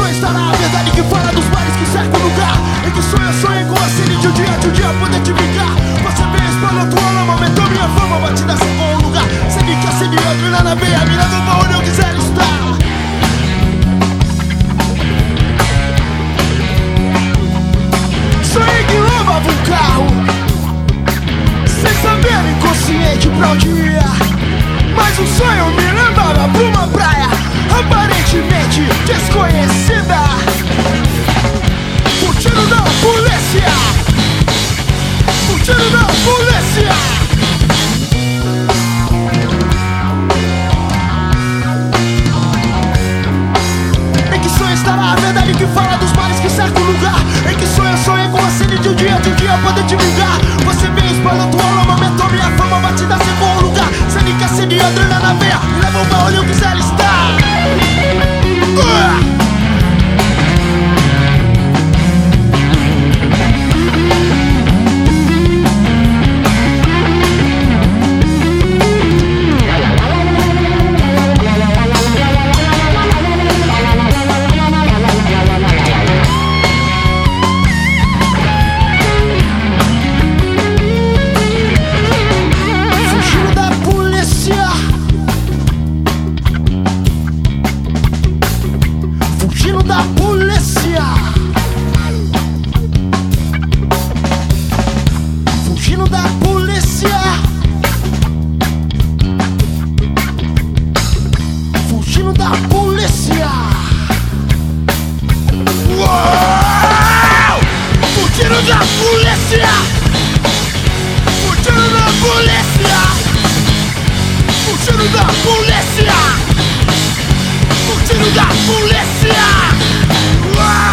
sonho estará a verdade que fala dos males que cercam o lugar. Em que sonho, sonho com a sede de um dia poder te vingar. Você veio, espalhou tua lama, aumentou minha fama, batida sem bom lugar. Sede que acende adrenalina na veia, me leva pra onde eu quiser estar. Sonhei que lavava um carro, sem saber, inconsciente pra onde ia. Mas o sonho me levava pra uma praia aparentemente desconhecida. O tiro da polícia, o tiro da polícia. Em que sonho estará a verdade que fala dos males que cercam o lugar. Em que sonho, sonhei com a sede de um dia poder te vingar. Você veio, espalhou tua lama, aumentou minha fama, batida sem bom lugar. Sede que acende adrenalina na veia, me leva pra onde eu quiser estar. Fugindo da polícia, fugindo da polícia, fugindo da polícia. Uou! Fugindo da polícia, fugindo da polícia, fugindo da polícia, fugindo da polícia.